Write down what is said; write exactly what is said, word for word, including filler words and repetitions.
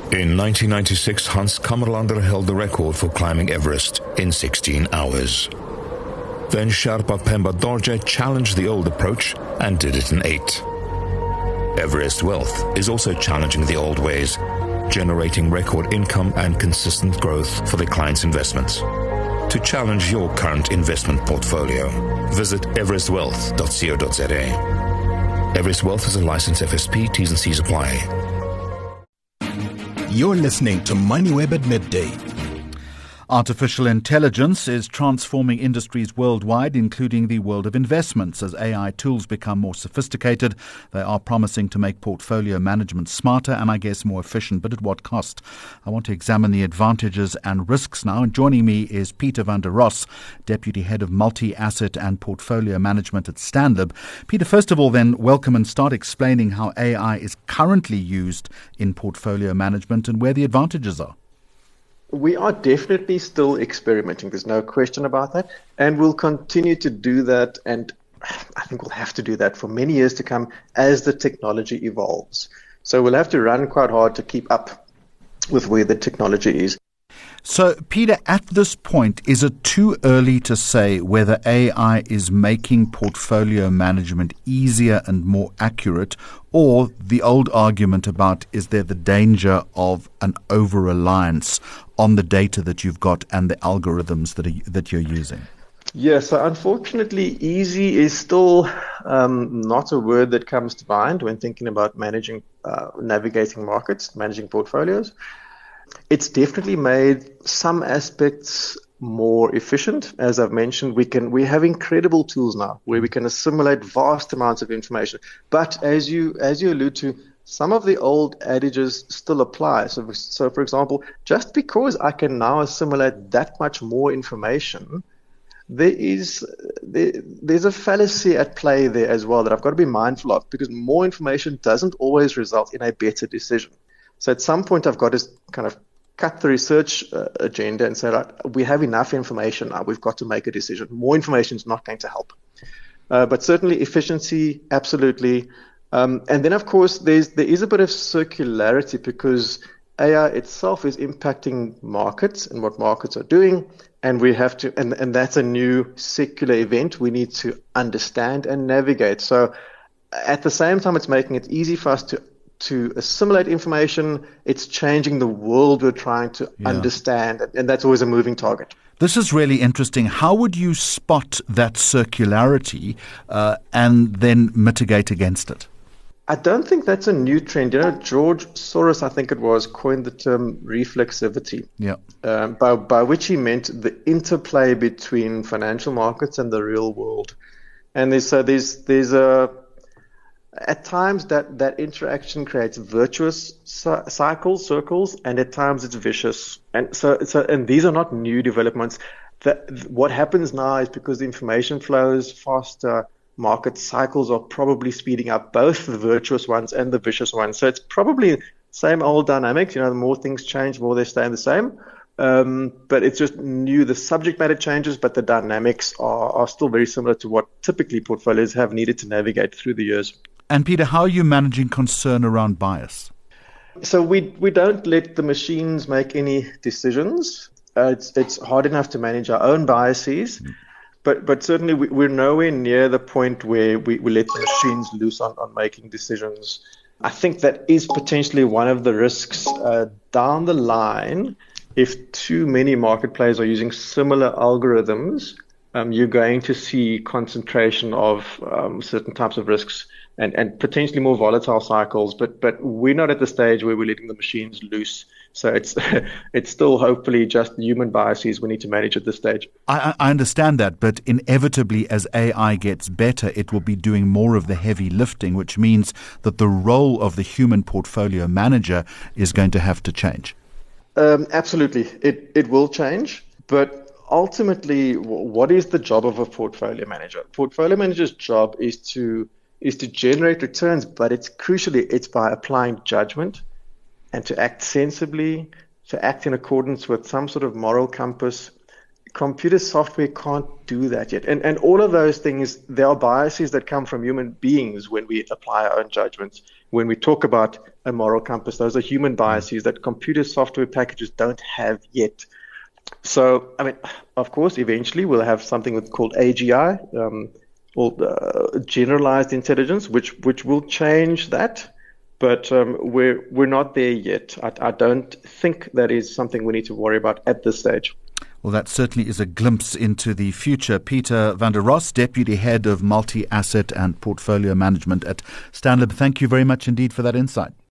In nineteen ninety-six, Hans Kammerlander held the record for climbing Everest in sixteen hours. Then Sherpa Pemba Dorje challenged the old approach and did it in eight. Everest Wealth is also challenging the old ways, generating record income and consistent growth for their clients' investments. To challenge your current investment portfolio, visit everest wealth dot co dot za. Everest Wealth is a licensed F S P. T's and C's apply. You're listening to MoneyWeb at midday. Artificial intelligence is transforming industries worldwide, including the world of investments. As A I tools become more sophisticated, they are promising to make portfolio management smarter and, I guess, more efficient. But at what cost? I want to examine the advantages and risks now. And joining me is Peter van der Ross, Deputy Head of Multi-Asset and Portfolio Management at Stanlib. Peter, first of all, then, welcome, and start explaining how A I is currently used in portfolio management and where the advantages are. We are definitely still experimenting. There's no question about that. And we'll continue to do that. And I think we'll have to do that for many years to come as the technology evolves. So we'll have to run quite hard to keep up with where the technology is. So, Peter, at this point, is it too early to say whether A I is making portfolio management easier and more accurate, or the old argument about is there the danger of an over-reliance on the data that you've got and the algorithms that are, that you're using? Yes, so unfortunately, easy is still um, not a word that comes to mind when thinking about managing, uh, navigating markets, managing portfolios. It's definitely made some aspects more efficient. As I've mentioned, we can we have incredible tools now where we can assimilate vast amounts of information. But as you as you allude to, some of the old adages still apply. So, so for example, just because I can now assimilate that much more information, there is there, there's a fallacy at play there as well that I've got to be mindful of, because more information doesn't always result in a better decision. So at some point, I've got to kind of cut the research uh, agenda and say, right, we have enough information now. We've got to make a decision. More information is not going to help. Uh, but certainly efficiency, absolutely. Um, and then, of course, there's there is a bit of circularity, because A I itself is impacting markets and what markets are doing. And we have to, and, and that's a new secular event we need to understand and navigate. So at the same time, it's making it easy for us to to assimilate information. It's changing the world we're trying to yeah. understand, and that's always a moving target. This is really interesting. How would you spot that circularity uh, and then mitigate against it? I don't think that's a new trend. You know, George Soros, I think it was, coined the term reflexivity, yeah. um, by, by which he meant the interplay between financial markets and the real world. And there's, so there's, there's a At times, that, that interaction creates virtuous cycles, circles, and at times it's vicious. And so, so, and these are not new developments. That what happens now is because the information flows faster, market cycles are probably speeding up, both the virtuous ones and the vicious ones. So it's probably same old dynamics. You know, the more things change, the more they stay the same. Um, but it's just new. The subject matter changes, but the dynamics are, are still very similar to what typically portfolios have needed to navigate through the years. And Peter, how are you managing concern around bias? So we we don't let the machines make any decisions. Uh, it's it's hard enough to manage our own biases, mm. but but certainly we, we're nowhere near the point where we, we let the machines loose on, on making decisions. I think that is potentially one of the risks uh, down the line. If too many market players are using similar algorithms, um, you're going to see concentration of um, certain types of risks. And, and potentially more volatile cycles, but but we're not at the stage where we're letting the machines loose. So it's it's still hopefully just human biases we need to manage at this stage. I, I understand that, but inevitably as A I gets better, it will be doing more of the heavy lifting, which means that the role of the human portfolio manager is going to have to change. Um, absolutely, it it will change, but ultimately, what is the job of a portfolio manager? Portfolio manager's job is to is to generate returns, but it's crucially, it's by applying judgment and to act sensibly, to act in accordance with some sort of moral compass. Computer software can't do that yet. And and all of those things, there are biases that come from human beings when we apply our own judgments. when we talk about a moral compass. Those are human biases that computer software packages don't have yet. So, I mean, of course, eventually we'll have something called A G I, um, or uh, generalized intelligence, which which will change that. But um, we're we're not there yet. I, I don't think that is something we need to worry about at this stage. Well, that certainly is a glimpse into the future. Pieter van der Ross, Deputy Head of Multi-Asset and Portfolio Management at Stanlib, thank you very much indeed for that insight.